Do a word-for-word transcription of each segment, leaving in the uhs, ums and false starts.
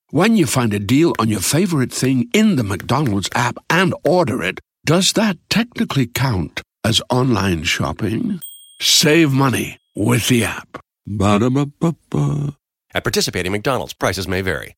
When you find a deal on your favorite thing in the McDonald's app and order it, does that technically count as online shopping? Save money with the app. Ba-da-ba-ba-ba. At participating McDonald's, prices may vary.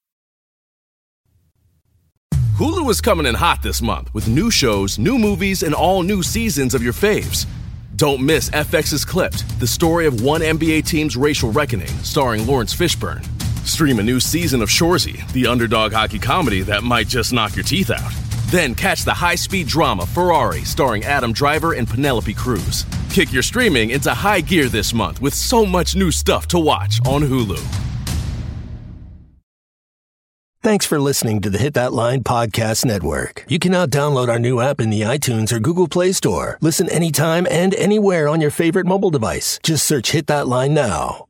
Hulu is coming in hot this month with new shows, new movies, and all new seasons of your faves. Don't miss F X's Clipped, the story of one N B A team's racial reckoning, starring Lawrence Fishburne. Stream a new season of Shoresy, the underdog hockey comedy that might just knock your teeth out. Then catch the high-speed drama Ferrari, starring Adam Driver and Penelope Cruz. Kick your streaming into high gear this month with so much new stuff to watch on Hulu. Thanks for listening to the Hit That Line Podcast Network. You can now download our new app in the iTunes or Google Play Store. Listen anytime and anywhere on your favorite mobile device. Just search Hit That Line now.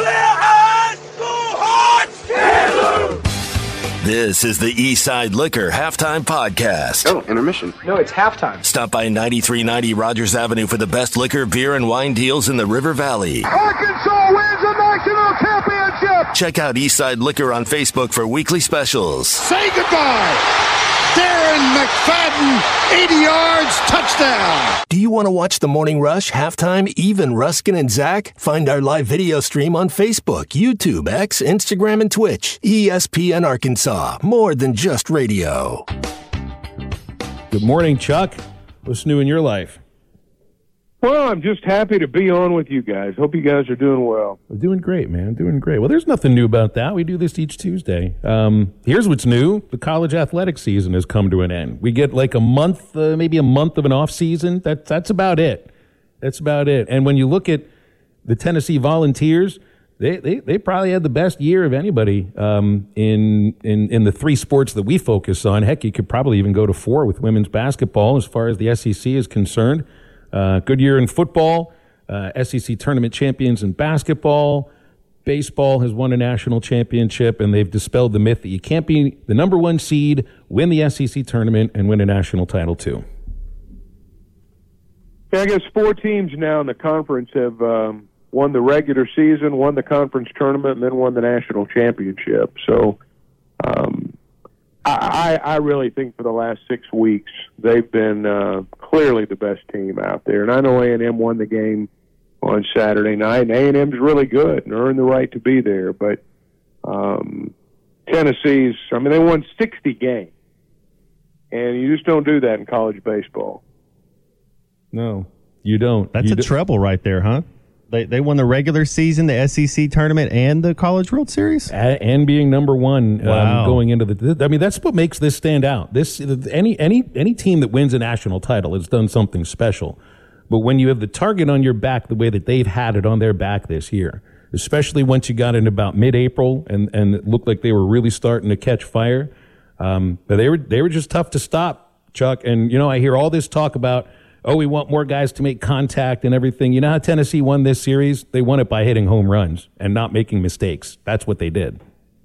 This is the Eastside Liquor Halftime Podcast. Oh, intermission. No, it's halftime. Stop by ninety-three ninety Rogers Avenue for the best liquor, beer, and wine deals in the River Valley. Arkansas wins the national championship. Check out Eastside Liquor on Facebook for weekly specials. Say goodbye. Darren McFadden, eighty yards, touchdown. Do you want to watch the Morning Rush, Halftime, Even, Ruskin, and Zach? Find our live video stream on Facebook, YouTube, X, Instagram, and Twitch. E S P N Arkansas, more than just radio. Good morning, Chuck. What's new in your life? Well, I'm just happy to be on with you guys. Hope you guys are doing well. We're doing great, man. Doing great. Well, there's nothing new about that. We do this each Tuesday. Um, here's what's new. The college athletic season has come to an end. We get like a month, uh, maybe a month of an off season. That, that's about it. That's about it. And when you look at the Tennessee Volunteers, they, they, they probably had the best year of anybody um, in, in, in the three sports that we focus on. Heck, you could probably even go to four with women's basketball as far as the S E C is concerned. Uh, good year in football, uh, S E C tournament champions in basketball. Baseball has won a national championship, and they've dispelled the myth that you can't be the number one seed, win the S E C tournament, and win a national title too. Yeah, I guess four teams now in the conference have um, won the regular season, won the conference tournament, and then won the national championship. So um, I, I really think for the last six weeks they've been uh, clearly the best team out there. And I know A and M won the game on Saturday night, and A and M's really good and earned the right to be there. But um, Tennessee's, I mean, they won sixty games, and you just don't do that in college baseball. No, you don't. That's you a do- treble right there, huh? They they won the regular season, the S E C tournament, and the College World Series, a- and being number one wow. um, going into the. I mean, that's what makes this stand out. This any any any team that wins a national title has done something special. But when you have the target on your back the way that they've had it on their back this year, especially once you got in about mid-April and and it looked like they were really starting to catch fire, um, but they were they were just tough to stop, Chuck. And you know, I hear all this talk about, oh, we want more guys to make contact and everything. You know how Tennessee won this series? They won it by hitting home runs and not making mistakes. That's what they did.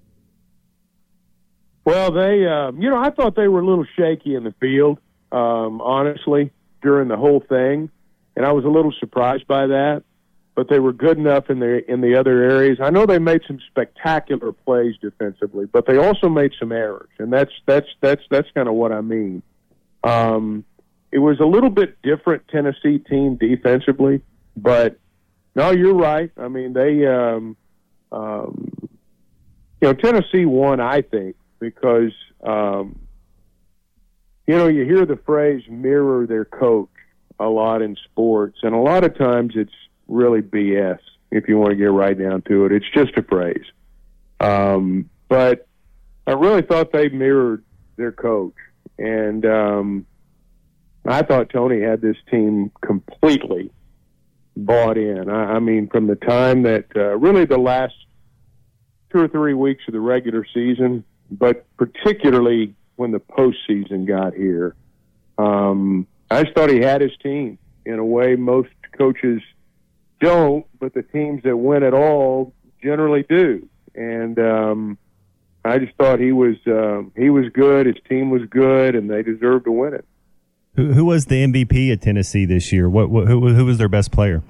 Well, they, uh, you know, I thought they were a little shaky in the field, um, honestly, during the whole thing, and I was a little surprised by that. But they were good enough in the in the other areas. I know they made some spectacular plays defensively, but they also made some errors, and that's that's that's that's kind of what I mean. Um, It was a little bit different Tennessee team defensively, but no, you're right. I mean, they, um, um, you know, Tennessee won, I think, because, um, you know, you hear the phrase mirror their coach a lot in sports, and a lot of times it's really B S if you want to get right down to it. It's just a phrase. Um, but I really thought they mirrored their coach, and, um, I thought Tony had this team completely bought in. I, I mean, from the time that uh, really the last two or three weeks of the regular season, but particularly when the postseason got here, um, I just thought he had his team in a way most coaches don't, but the teams that win it all generally do. And um, I just thought he was uh, he was good, his team was good, and they deserved to win it. Who, who was the M V P at Tennessee this year? What, what who, who was their best player?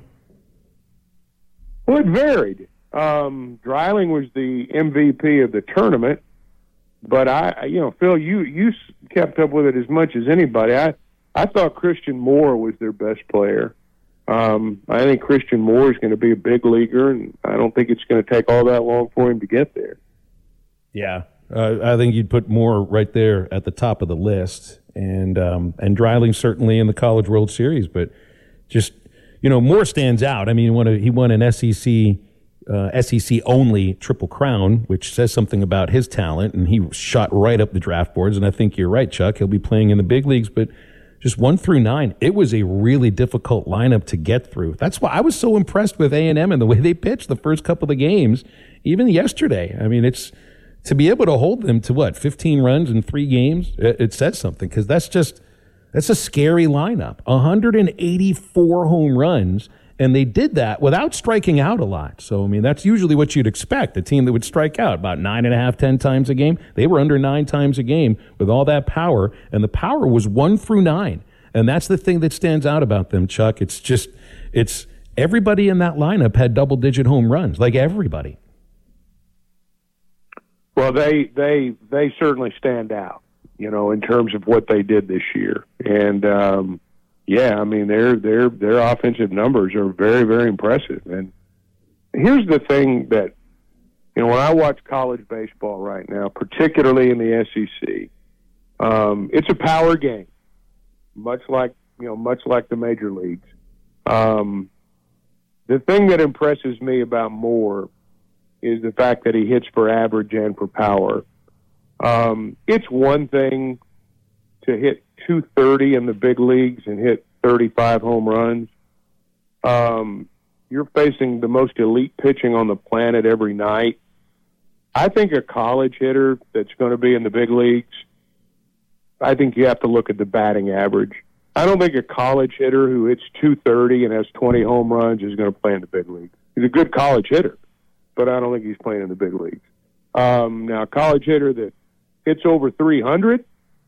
Well, it varied. Um, Dreiling was the M V P of the tournament, But I, you know, Phil, you you kept up with it as much as anybody. I I thought Christian Moore was their best player. Um, I think Christian Moore is going to be a big leaguer, and I don't think it's going to take all that long for him to get there. Yeah, uh, I think you'd put Moore right there at the top of the list, and um, and Dreiling certainly in the College World Series, but just, you know, Moore stands out. I mean, he won, a, he won an S E C uh, S E C only Triple Crown, which says something about his talent, and he shot right up the draft boards. And I think you're right, Chuck. He'll be playing in the big leagues, but just one through nine, it was a really difficult lineup to get through. That's why I was so impressed with A and M and the way they pitched the first couple of games, even yesterday. I mean, it's to be able to hold them to what, fifteen runs in three games. It, it says something, because that's just that's a scary lineup. one hundred eighty-four home runs. And they did that without striking out a lot. So, I mean, that's usually what you'd expect, a team that would strike out about nine and a half, ten times a game. They were under nine times a game with all that power, and the power was one through nine. And that's the thing that stands out about them, Chuck. It's just, it's everybody in that lineup had double-digit home runs, like everybody. Well, they they they certainly stand out, you know, in terms of what they did this year. And, um yeah, I mean, their their their offensive numbers are very, very impressive. And here's the thing that, you know, when I watch college baseball right now, particularly in the S E C, um, it's a power game, much like, you know, much like the major leagues. Um, the thing that impresses me about Moore is the fact that he hits for average and for power. Um, it's one thing to hit two thirty in the big leagues and hit thirty-five home runs. Um, you're facing the most elite pitching on the planet every night. I think a college hitter that's going to be in the big leagues, I think you have to look at the batting average. I don't think a college hitter who hits two thirty and has twenty home runs is going to play in the big leagues. He's a good college hitter, but I don't think he's playing in the big leagues. Um, now, a college hitter that hits over three hundred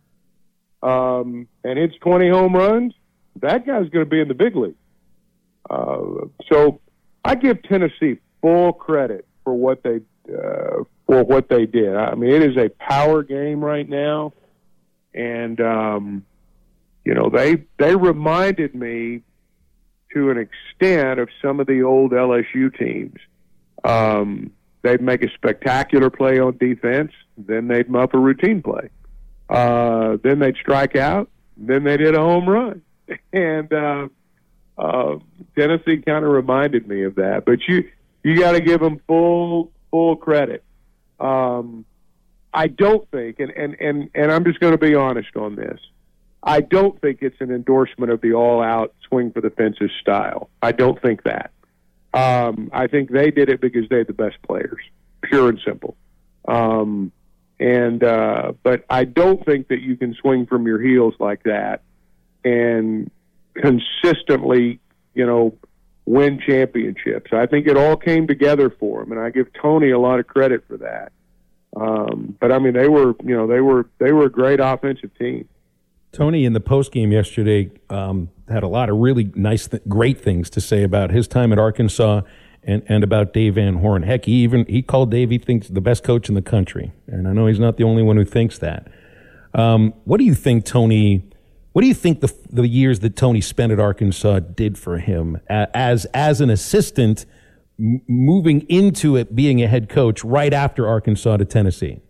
Um, and hits twenty home runs, that guy's going to be in the big league. Uh, so I give Tennessee full credit for what they uh, for what they did. I mean, it is a power game right now, and um, you know they they reminded me to an extent of some of the old L S U teams. Um, they'd make a spectacular play on defense, then they'd muff a routine play. Uh, then they'd strike out. Then they'd hit a home run. And uh, uh, Tennessee kind of reminded me of that. But you you got to give them full full credit. Um, I don't think, and, and, and, and I'm just going to be honest on this, I don't think it's an endorsement of the all-out swing for the fences style. I don't think that. Um, I think they did it because they had the best players, pure and simple. Um And, uh, but I don't think that you can swing from your heels like that and consistently, you know, win championships. I think it all came together for him, and I give Tony a lot of credit for that. Um, but I mean, they were, you know, they were, they were a great offensive team. Tony, in the postgame yesterday, um, had a lot of really nice, th- great things to say about his time at Arkansas. And, and about Dave Van Horn. Heck, he even he called Dave, he thinks, the best coach in the country. And I know he's not the only one who thinks that. Um, what do you think, Tony, what do you think the the years that Tony spent at Arkansas did for him as as an assistant, m- moving into it, being a head coach right after Arkansas to Tennessee?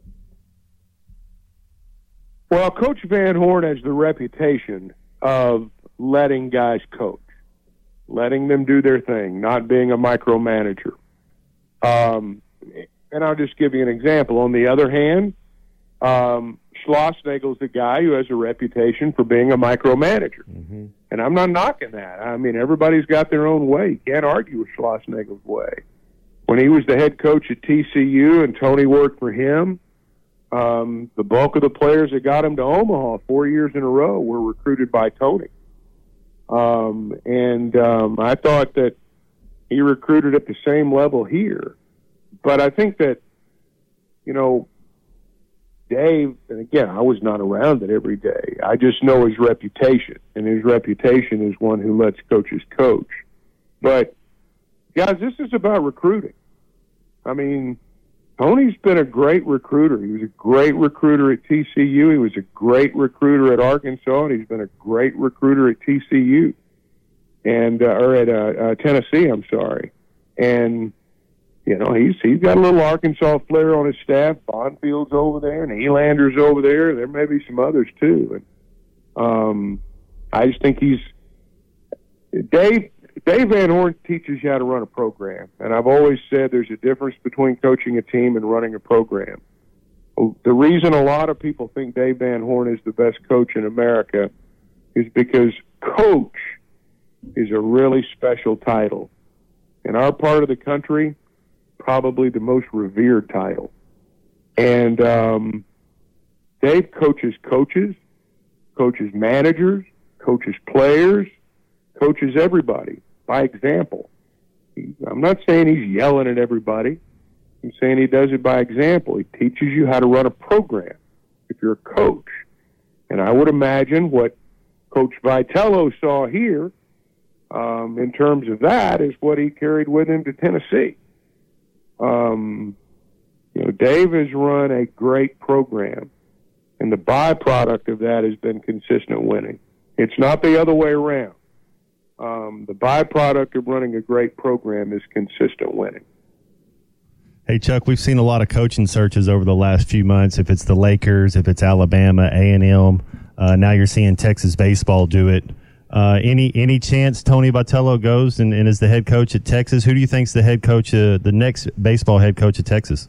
Well, Coach Van Horn has the reputation of letting guys coach, letting them do their thing, not being a micromanager. Um, and I'll just give you an example. On the other hand, um, Schlossnagle's the guy who has a reputation for being a micromanager. Mm-hmm. And I'm not knocking that. I mean, everybody's got their own way. You can't argue with Schlossnagle's way. When he was the head coach at T C U and Tony worked for him, um, the bulk of the players that got him to Omaha four years in a row were recruited by Tony. Um, and um, I thought that he recruited at the same level here. But I think that, you know, Dave, and again, I was not around it every day. I just know his reputation, and his reputation is one who lets coaches coach. But, guys, this is about recruiting. I mean, Tony's been a great recruiter. He was a great recruiter at T C U. He was a great recruiter at Arkansas, and he's been a great recruiter at T C U, and uh, or at uh, uh, Tennessee. I'm sorry, and you know he's he's got a little Arkansas flair on his staff. Bonfield's over there, and Elander's over there. There may be some others too, and um, I just think he's Dave. Dave Van Horn teaches you how to run a program, and I've always said there's a difference between coaching a team and running a program. The reason a lot of people think Dave Van Horn is the best coach in America is because coach is a really special title. In our part of the country, probably the most revered title. And um, Dave coaches coaches, coaches managers, coaches players, coaches everybody by example. I'm not saying he's yelling at everybody. I'm saying he does it by example. He teaches you how to run a program if you're a coach. And I would imagine what Coach Vitello saw here um, in terms of that is what he carried with him to Tennessee. Um, you know, Dave has run a great program, and the byproduct of that has been consistent winning. It's not the other way around. Um, the byproduct of running a great program is consistent winning. Hey, Chuck, we've seen a lot of coaching searches over the last few months. If it's the Lakers, if it's Alabama, A and M, uh, now you're seeing Texas baseball do it. Uh, any any chance Tony Vitello goes and, and is the head coach at Texas? Who do you think's the head coach, uh, the next baseball head coach at Texas?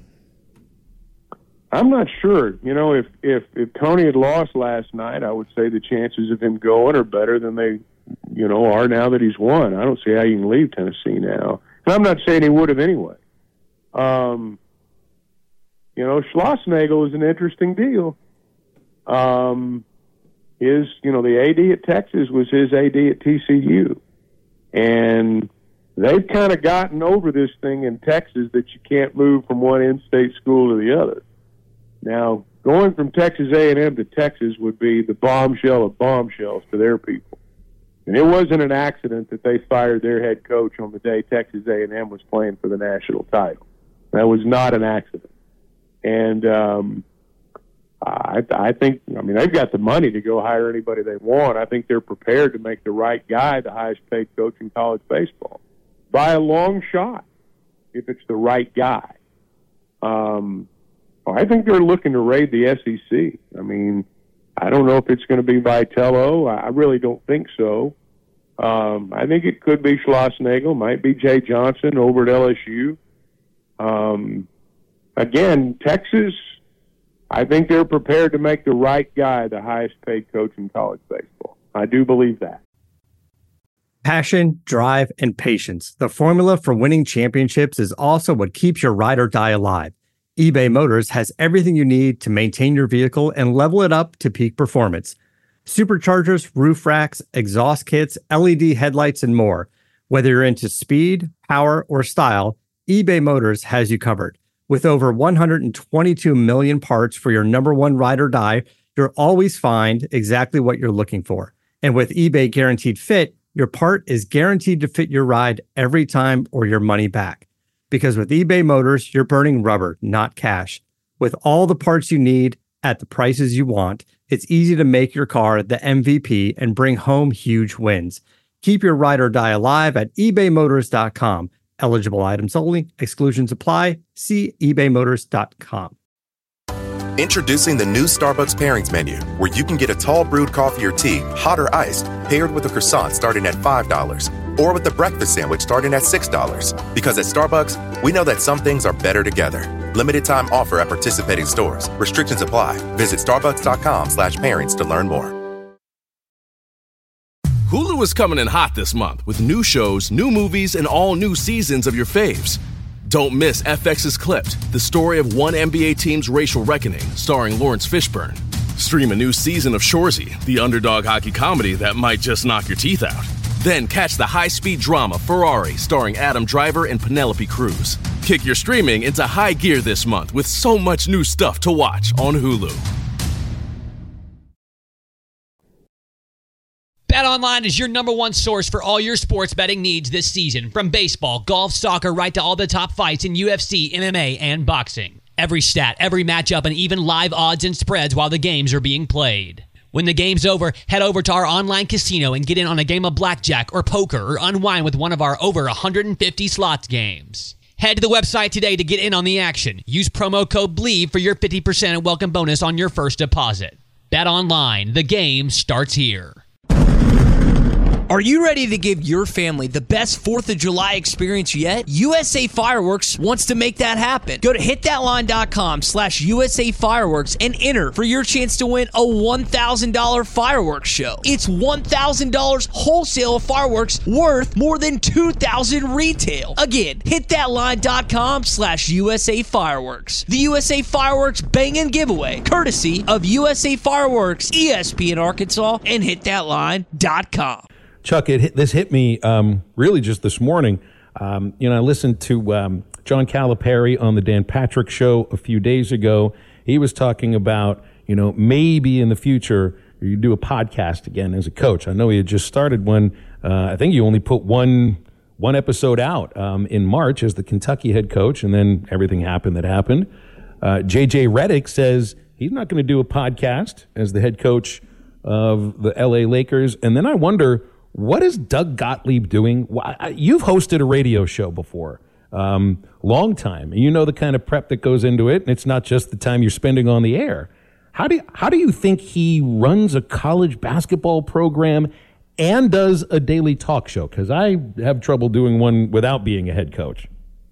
I'm not sure. You know, if, if, if Tony had lost last night, I would say the chances of him going are better than they, you know, are now that he's won. I don't see how you can leave Tennessee now. And I'm not saying he would have anyway. Um, you know, Schlossnagle is an interesting deal. Um, his, you know, the A D at Texas was his A D at T C U. And they've kind of gotten over this thing in Texas that you can't move from one in-state school to the other. Now, going from Texas A and M to Texas would be the bombshell of bombshells to their people. And it wasn't an accident that they fired their head coach on the day Texas A and M was playing for the national title. That was not an accident. And um, I, I think, I mean, they've got the money to go hire anybody they want. I think they're prepared to make the right guy the highest paid coach in college baseball by a long shot if it's the right guy. Um, I think they're looking to raid the S E C. I mean, I don't know if it's going to be Vitello. I really don't think so. Um, I think it could be Schlossnagle, might be Jay Johnson over at L S U. Um, again, Texas, I think they're prepared to make the right guy the highest paid coach in college baseball. I do believe that. Passion, drive, and patience. The formula for winning championships is also what keeps your ride or die alive. eBay Motors has everything you need to maintain your vehicle and level it up to peak performance. Superchargers, roof racks, exhaust kits, L E D headlights, and more. Whether you're into speed, power, or style, eBay Motors has you covered. With over one hundred twenty-two million parts for your number one ride or die, you'll always find exactly what you're looking for. And with eBay Guaranteed Fit, your part is guaranteed to fit your ride every time or your money back. Because with eBay Motors, you're burning rubber, not cash. With all the parts you need at the prices you want, it's easy to make your car the M V P and bring home huge wins. Keep your ride or die alive at ebay motors dot com. Eligible items only. Exclusions apply. See ebay motors dot com. Introducing the new Starbucks Pairings menu, where you can get a tall brewed coffee or tea, hot or iced, paired with a croissant starting at five dollars, or with a breakfast sandwich starting at six dollars. Because at Starbucks, we know that some things are better together. Limited time offer at participating stores. Restrictions apply. Visit starbucks.com slash pairings to learn more. Hulu is coming in hot this month with new shows, new movies, and all new seasons of your faves. Don't miss F X's Clipped, the story of one N B A team's racial reckoning, starring Lawrence Fishburne. Stream a new season of Shoresy, the underdog hockey comedy that might just knock your teeth out. Then catch the high-speed drama Ferrari, starring Adam Driver and Penelope Cruz. Kick your streaming into high gear this month with so much new stuff to watch on Hulu. BetOnline is your number one source for all your sports betting needs this season, from baseball, golf, soccer, right to all the top fights in U F C, M M A, and boxing. Every stat, every matchup, and even live odds and spreads while the games are being played. When the game's over, head over to our online casino and get in on a game of blackjack or poker or unwind with one of our over one hundred fifty slots games. Head to the website today to get in on the action. Use promo code BLEAV for your fifty percent welcome bonus on your first deposit. BetOnline, the game starts here. Are you ready to give your family the best fourth of July experience yet? U S A Fireworks wants to make that happen. Go to hitthatline.com slash USA Fireworks and enter for your chance to win a one thousand dollars fireworks show. It's one thousand dollars wholesale fireworks worth more than two thousand dollars retail. Again, hitthatline.com slash USA Fireworks. The U S A Fireworks Bang-In Giveaway, courtesy of U S A Fireworks, E S P N Arkansas, and hit that line dot com. Chuck, it hit, this hit me um, really just this morning. Um, you know, I listened to um, John Calipari on the Dan Patrick Show a few days ago. He was talking about, you know, maybe in the future you do a podcast again as a coach. I know he had just started one. Uh, I think you only put one one episode out um, in March as the Kentucky head coach, and then everything happened that happened. Uh, J J Redick says he's not going to do a podcast as the head coach of the L A Lakers. And then I wonder, what is Doug Gottlieb doing? You've hosted a radio show before, um, long time. You know the kind of prep that goes into it, and it's not just the time you're spending on the air. How do you, how do you think he runs a college basketball program and does a daily talk show? Because I have trouble doing one without being a head coach.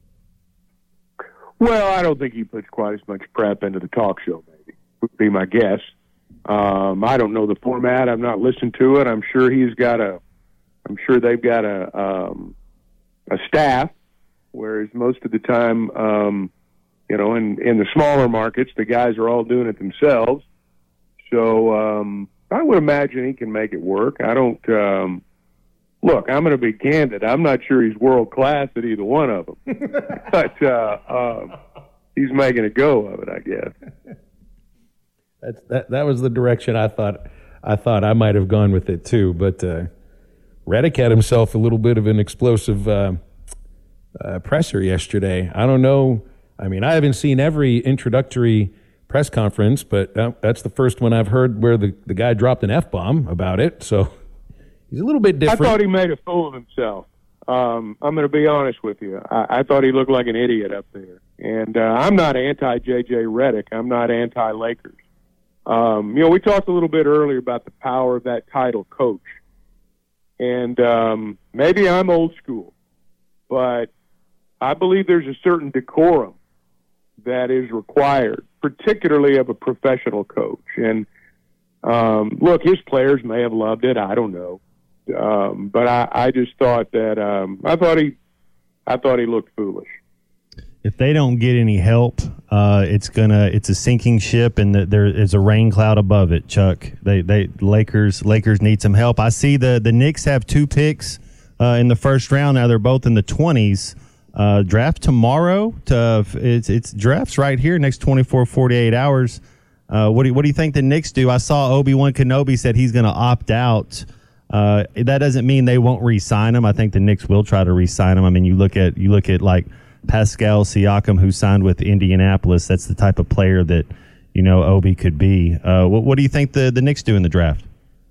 Well, I don't think he puts quite as much prep into the talk show, maybe, would be my guess. Um, I don't know the format. I've not listened to it. I'm sure he's got a I'm sure they've got a um, a staff, whereas most of the time, um, you know, in, in the smaller markets, the guys are all doing it themselves. So um, I would imagine he can make it work. I don't um, look. I'm going to be candid. I'm not sure he's world class at either one of them, but uh, uh, he's making a go of it, I guess. That's, that that was the direction I thought I thought I might have gone with it too, but. Uh, Redick had himself a little bit of an explosive uh, uh, presser yesterday. I don't know. I mean, I haven't seen every introductory press conference, but uh, that's the first one I've heard where the, the guy dropped an F-bomb about it. So he's a little bit different. I thought he made a fool of himself. Um, I'm going to be honest with you. I, I thought he looked like an idiot up there. And uh, I'm not anti-J J Redick. I'm not anti-Lakers. Um, you know, we talked a little bit earlier about the power of that title coach. And um, maybe I'm old school, but I believe there's a certain decorum that is required, particularly of a professional coach. And um, look, his players may have loved it. I don't know, um, but I, I just thought that um, I thought he, I thought he looked foolish. If they don't get any help, uh, it's gonna it's a sinking ship, and the, there is a rain cloud above it. Chuck, they they Lakers Lakers need some help. I see the the Knicks have two picks uh, in the first round. Now they're both in the twenties. Uh, draft tomorrow. To it's it's drafts right here next twenty-four, forty-eight hours. Uh, what do what do you think the Knicks do? I saw Obi-Wan Kenobi said he's going to opt out. Uh, that doesn't mean they won't re-sign him. I think the Knicks will try to re-sign him. I mean, you look at you look at like Pascal Siakam, who signed with Indianapolis. That's the type of player that, you know, Obi could be. Uh, what, what do you think the, the Knicks do in the draft?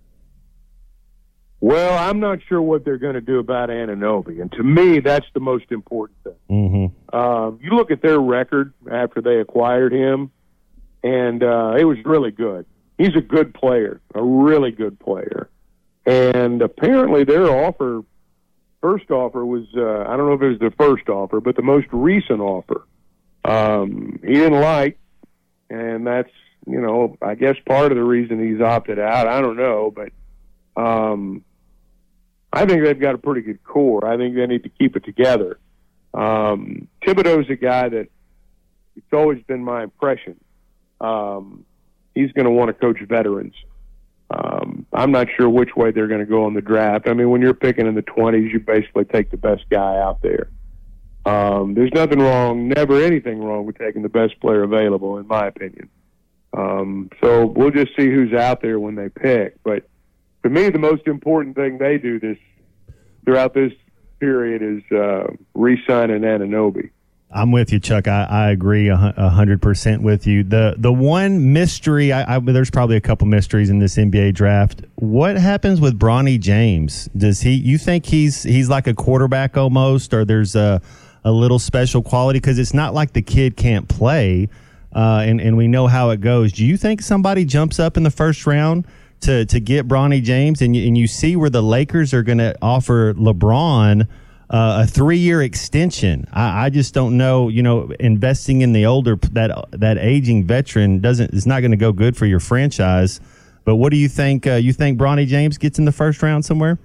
Well, I'm not sure what they're going to do about Anunoby, and to me, that's the most important thing. Mm-hmm. Um, you look at their record after they acquired him, and uh, it was really good. He's a good player, a really good player. And apparently their offer First offer was, uh, I don't know if it was the first offer, but the most recent offer, um, he didn't like, and that's, you know, I guess part of the reason he's opted out. I don't know, but um, I think they've got a pretty good core. I think they need to keep it together. Um, Thibodeau's a guy that it's always been my impression. Um, he's going to want to coach veterans. Um, I'm not sure which way they're going to go in the draft. I mean, when you're picking in the twenties, you basically take the best guy out there. Um, there's nothing wrong, never anything wrong with taking the best player available, in my opinion. Um, so we'll just see who's out there when they pick. But to me, the most important thing they do this throughout this period is uh, re-signing Anunoby. I'm with you, Chuck. I, I agree a hundred percent with you. The the one mystery, I, I, there's probably a couple mysteries in this N B A draft. What happens with Bronny James? Does he? You think he's he's like a quarterback almost, or there's a a little special quality? Because it's not like the kid can't play, uh, and and we know how it goes. Do you think somebody jumps up in the first round to to get Bronny James, and you, and you see where the Lakers are going to offer LeBron Uh, a three-year extension? I, I just don't know. You know, investing in the older that that aging veteran doesn't is not going to go good for your franchise. But what do you think? Uh, you think Bronny James gets in the first round somewhere?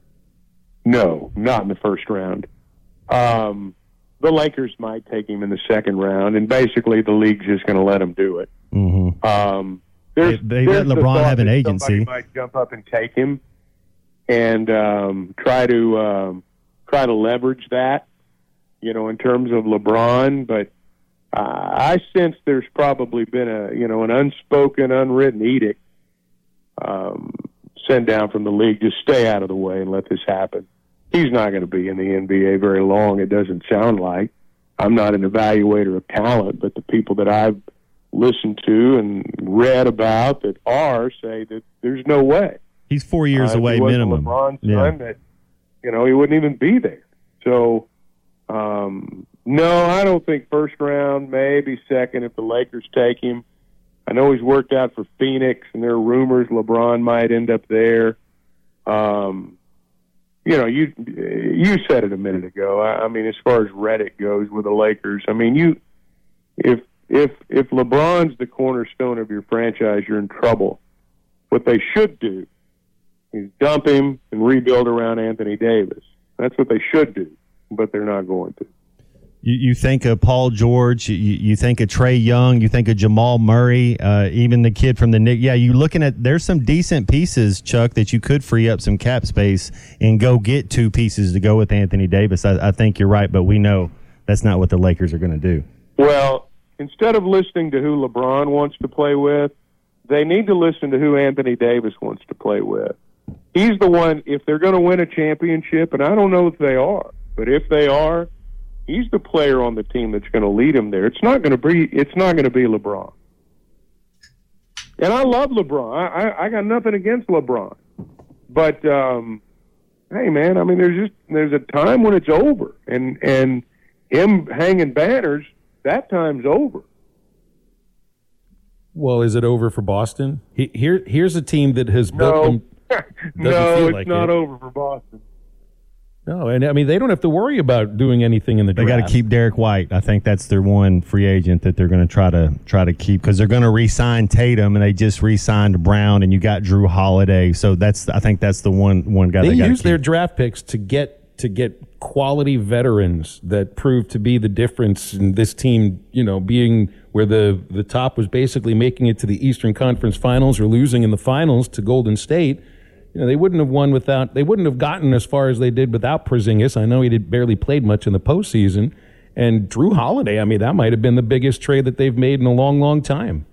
No, not in the first round. Um, the Lakers might take him in the second round, and basically the league's just going to let him do it. Mm-hmm. Um, there's, they there's let LeBron the have an that agency. Somebody might jump up and take him, and um, try to. Um, try to leverage that, you know, in terms of LeBron. But uh, I sense there's probably been a, you know, an unspoken, unwritten edict um, sent down from the league. Just stay out of the way and let this happen. He's not going to be in the N B A very long, it doesn't sound like. I'm not an evaluator of talent, but the people that I've listened to and read about that are say that there's no way. He's four years uh, away if he minimum. LeBron's yeah. son, that, you know, he wouldn't even be there. So, um, no, I don't think first round, maybe second if the Lakers take him. I know he's worked out for Phoenix, and there are rumors LeBron might end up there. Um, you know, you you said it a minute ago. I, I mean, as far as Reddit goes with the Lakers, I mean, you if if if LeBron's the cornerstone of your franchise, you're in trouble. What they should do is dump him and rebuild around Anthony Davis. That's what they should do, but they're not going to. You, you think of Paul George, you, you think of Trae Young, you think of Jamal Murray, uh, even the kid from the Knicks. Yeah, you're looking at, there's some decent pieces, Chuck, that you could free up some cap space and go get two pieces to go with Anthony Davis. I, I think you're right, but we know that's not what the Lakers are going to do. Well, instead of listening to who LeBron wants to play with, they need to listen to who Anthony Davis wants to play with. He's the one, if they're going to win a championship, and I don't know if they are, but if they are, he's the player on the team that's going to lead him there. It's not going to be, it's not going to be LeBron. And I love LeBron. I, I, I got nothing against LeBron. But, um, hey, man, I mean, there's just, there's a time when it's over. And, and him hanging banners, that time's over. Well, is it over for Boston? He, here, here's a team that has built no. them. no, it's like not it. over for Boston. No, and I mean, they don't have to worry about doing anything in the they draft. They got to keep Derek White. I think that's their one free agent that they're going to try to try to keep, because they're going to re-sign Tatum, and they just re-signed Brown, and you got Drew Holiday. So that's I think that's the one one guy they, they use their draft picks to get to get quality veterans that prove to be the difference in this team. You know, being where the the top was basically making it to the Eastern Conference Finals or losing in the finals to Golden State. You know, they wouldn't have won without, they wouldn't have gotten as far as they did without Porzingis. I know he did barely played much in the postseason. And Drew Holiday, I mean, that might have been the biggest trade that they've made in a long, long time.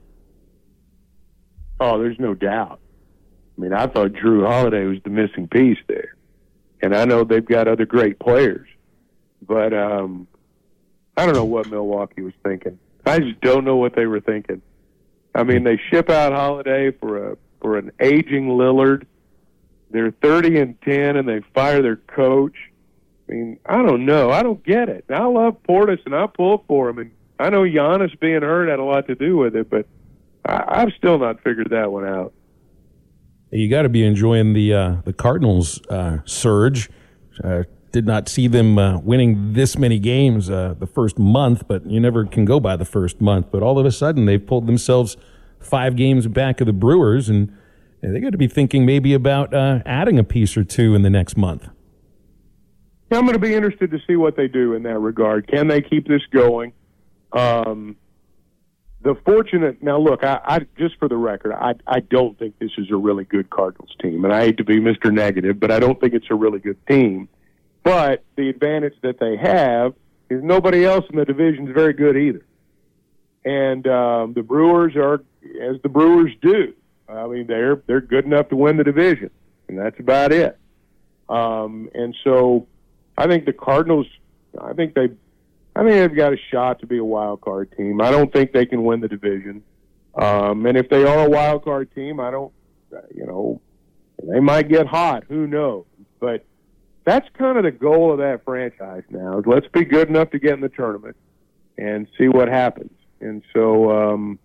Oh, there's no doubt. I mean, I thought Drew Holiday was the missing piece there. And I know they've got other great players. But um, I don't know what Milwaukee was thinking. I just don't know what they were thinking. I mean, they ship out Holiday for a for an aging Lillard. They're thirty and ten, and they fire their coach. I mean, I don't know. I don't get it. I love Portis, and I pull for him. And I know Giannis being hurt had a lot to do with it, but I, I've still not figured that one out. You got to be enjoying the uh, the Cardinals' uh, surge. Uh, did not see them uh, winning this many games uh, the first month, but you never can go by the first month. But all of a sudden, they've pulled themselves five games back of the Brewers, and they got to be thinking maybe about uh, adding a piece or two in the next month. I'm going to be interested to see what they do in that regard. Can they keep this going? Um, the fortunate now, look, I, I just for the record, I I don't think this is a really good Cardinals team, and I hate to be Mister Negative, but I don't think it's a really good team. But the advantage that they have is nobody else in the division is very good either, and um, the Brewers are as the Brewers do. I mean, they're they're good enough to win the division. and that's about it. Um, and so I think the Cardinals, I think they, I think they've got a shot to be a wild card team. I don't think they can win the division. Um, and if they are a wild card team, I don't, you know, they might get hot. Who knows? But that's kind of the goal of that franchise now. Is let's be good enough to get in the tournament and see what happens. And so um,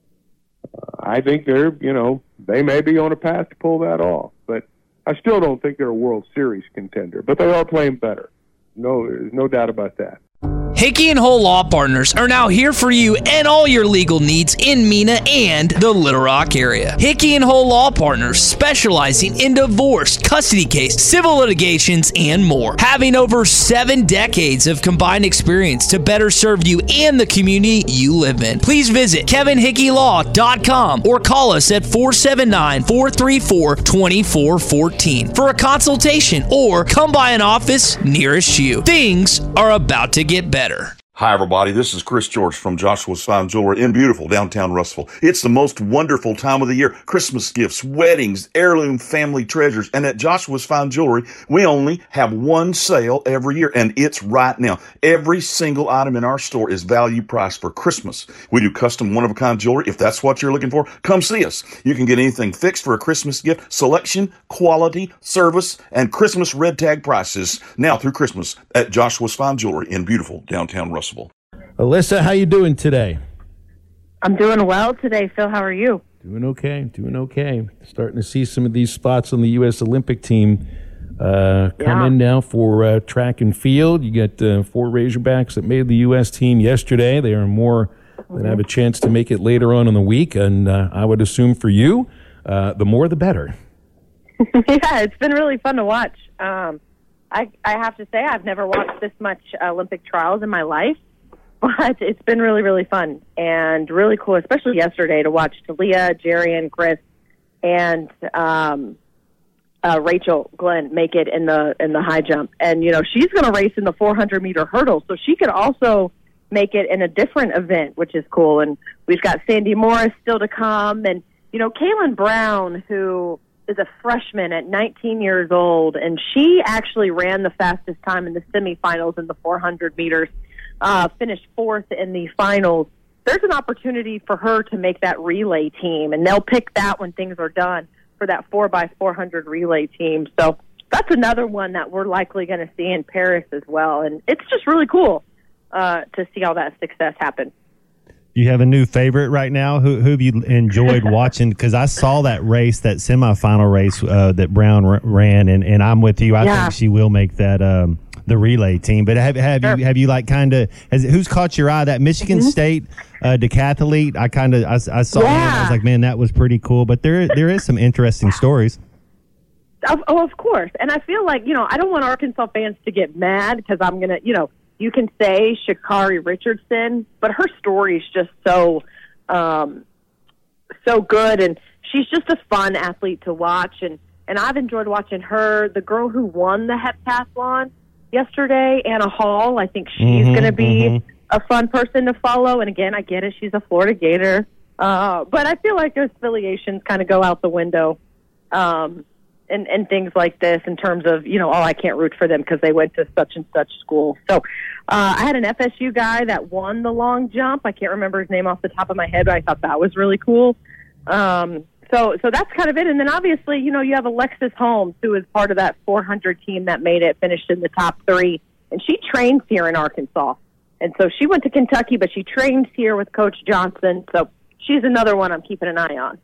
I think they're, you know, they may be on a path to pull that off. But I still don't think they're a World Series contender. But they are playing better. No, there's no doubt about that. Hickey and Hull Law Partners are now here for you and all your legal needs in Mena and the Little Rock area. Hickey and Hull Law Partners, specializing in divorce, custody case, civil litigations, and more. Having over seven decades of combined experience to better serve you and the community you live in. Please visit kevin hickey law dot com or call us at four seven nine, four three four, two four one four for a consultation or come by an office nearest you. Things are about to get better. Hi, everybody. This is Chris George from Joshua's Fine Jewelry in beautiful downtown Russellville. It's the most wonderful time of the year. Christmas gifts, weddings, heirloom family treasures. And at Joshua's Fine Jewelry, we only have one sale every year, and it's right now. Every single item in our store is value priced for Christmas. We do custom one-of-a-kind jewelry. If that's what you're looking for, come see us. You can get anything fixed for a Christmas gift. Selection, quality, service, and Christmas red tag prices now through Christmas at Joshua's Fine Jewelry in beautiful downtown Russellville. Alyssa, how you doing today? I'm doing well today, Phil. How are you? Doing okay, doing okay. Starting to see some of these spots on the U S Olympic team uh, come Yeah. in now for uh, track and field. You got uh, four Razorbacks that made the U S team yesterday. There are more that have a chance to make it later on in the week, and uh, I would assume for you, uh, the more the better. Yeah, it's been really fun to watch. Um, I, I have to say I've never watched this much Olympic trials in my life, but it's been really, really fun and really cool, especially yesterday to watch Talia, Jerry, and Chris, and um, uh, Rachel Glenn make it in the in the high jump. And, you know, she's going to race in the four hundred meter hurdle, so she could also make it in a different event, which is cool. And we've got Sandy Morris still to come. And, you know, Kaylin Brown, who is a freshman at nineteen years old, and she actually ran the fastest time in the semifinals in the four hundred meters, uh, finished fourth in the finals. There's an opportunity for her to make that relay team, and they'll pick that when things are done for that four by four hundred relay team. So that's another one that we're likely going to see in Paris as well, and it's just really cool uh, to see all that success happen. You have a new favorite right now? Who, who have you enjoyed watching? Because I saw that race, that semifinal race uh, that Brown r- ran, and, and I'm with you. I Yeah. think she will make that um, the relay team. But have have Sure. you have you like kind of has who's caught your eye? That Michigan Mm-hmm. State uh, decathlete. I kind of I, I saw him. I was Yeah. like, man, that was pretty cool. But there there is some interesting stories. Of, oh, of course. And I feel like, you know, I don't want Arkansas fans to get mad because I'm going to, you know, you can say Sha'Carri Richardson, but her story is just so, um, so good. And she's just a fun athlete to watch. And, and I've enjoyed watching her. The girl who won the heptathlon yesterday, Anna Hall, I think she's Mhm, going to be mhm. a fun person to follow. And again, I get it. She's a Florida Gator. Uh, but I feel like those affiliations kind of go out the window. Um, And, and things like this in terms of, you know, oh, I can't root for them because they went to such and such school. So uh, I had an F S U guy that won the long jump. I can't remember his name off the top of my head, but I thought that was really cool. Um, so so that's kind of it. And then obviously, you know, you have Alexis Holmes, who is part of that four hundred team that made it, finished in the top three. And she trains here in Arkansas. And so she went to Kentucky, but she trains here with Coach Johnson. So she's another one I'm keeping an eye on.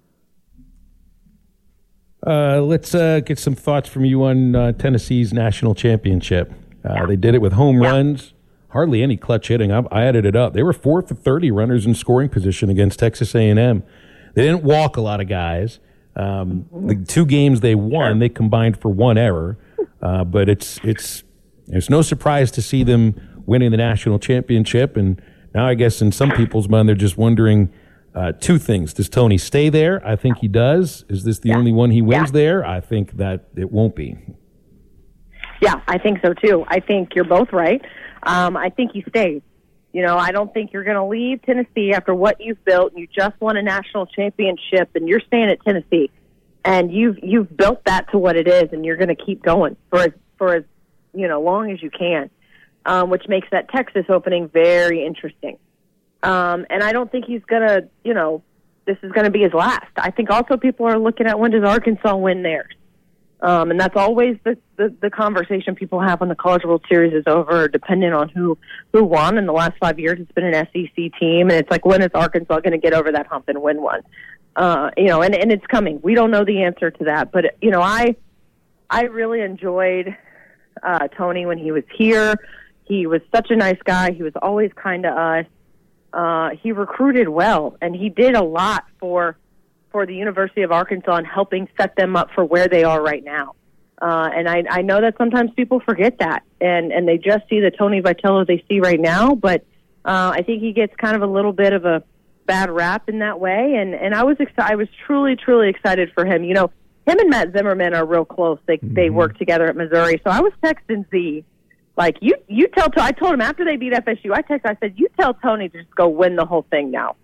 Uh, let's uh, get some thoughts from you on uh, Tennessee's national championship. Uh, they did it with home Yeah. runs, hardly any clutch hitting. I, I added it up. They were four for thirty runners in scoring position against Texas A and M. They didn't walk a lot of guys. Um, the two games they won, they combined for one error. Uh, but it's it's it's no surprise to see them winning the national championship. And now I guess in some people's mind, they're just wondering Uh, two things. Does Tony stay there? I think he does. Is this the Yeah. only one he wins Yeah. there? I think that it won't be. Yeah, I think so too. I think you're both right. Um, I think he stays. You know, I don't think you're going to leave Tennessee after what you've built. You just won a national championship, and you're staying at Tennessee. And you've you've built that to what it is, and you're going to keep going for as, for as you know long as you can, um, which makes that Texas opening very interesting. Um, and I don't think he's going to, you know, this is going to be his last. I think also people are looking at when does Arkansas win theirs. Um, and that's always the, the, the conversation people have when the College World Series is over, depending on who, who won. In the last five years, it's been an S E C team, and it's like, when is Arkansas going to get over that hump and win one? Uh, you know, and, and it's coming. We don't know the answer to that. But, you know, I I really enjoyed uh, Tony when he was here. He was such a nice guy. He was always kind to us. Uh, he recruited well, and he did a lot for for the University of Arkansas and helping set them up for where they are right now. Uh, and I, I know that sometimes people forget that, and, and they just see the Tony Vitello they see right now, but uh, I think he gets kind of a little bit of a bad rap in that way, and, and I was exci- I was truly, truly excited for him. You know, him and Matt Zimmerman are real close. They mm-hmm. they work together at Missouri, so I was texting Z, like, you, you tell – I told him after they beat F S U, I texted, I said, you tell Tony to just go win the whole thing now.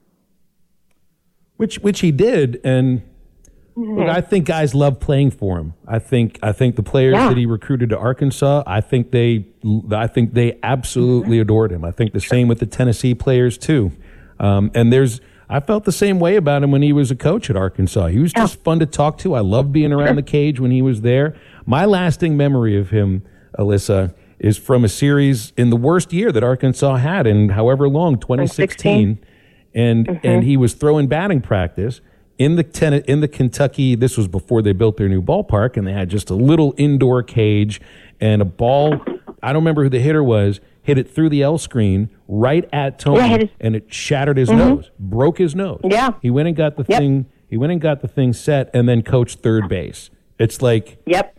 Which which he did, and mm-hmm. look, I think guys love playing for him. I think I think the players yeah. that he recruited to Arkansas, I think they I think they absolutely mm-hmm. adored him. I think the same with the Tennessee players too. Um, and there's I felt the same way about him when he was a coach at Arkansas. He was just yeah. fun to talk to. I loved being around sure. the cage when he was there. My lasting memory of him, Alyssa, is from a series in the worst year that Arkansas had in however long, twenty sixteen. And mm-hmm. and he was throwing batting practice in the ten, in the Kentucky. This was before they built their new ballpark, and they had just a little indoor cage and a ball. I don't remember who the hitter was. Hit it through the L screen right at Tony, yeah, his, and it shattered his mm-hmm. nose, broke his nose. Yeah, he went and got the yep. thing. He went and got the thing set, and then coached third base. It's like, yep.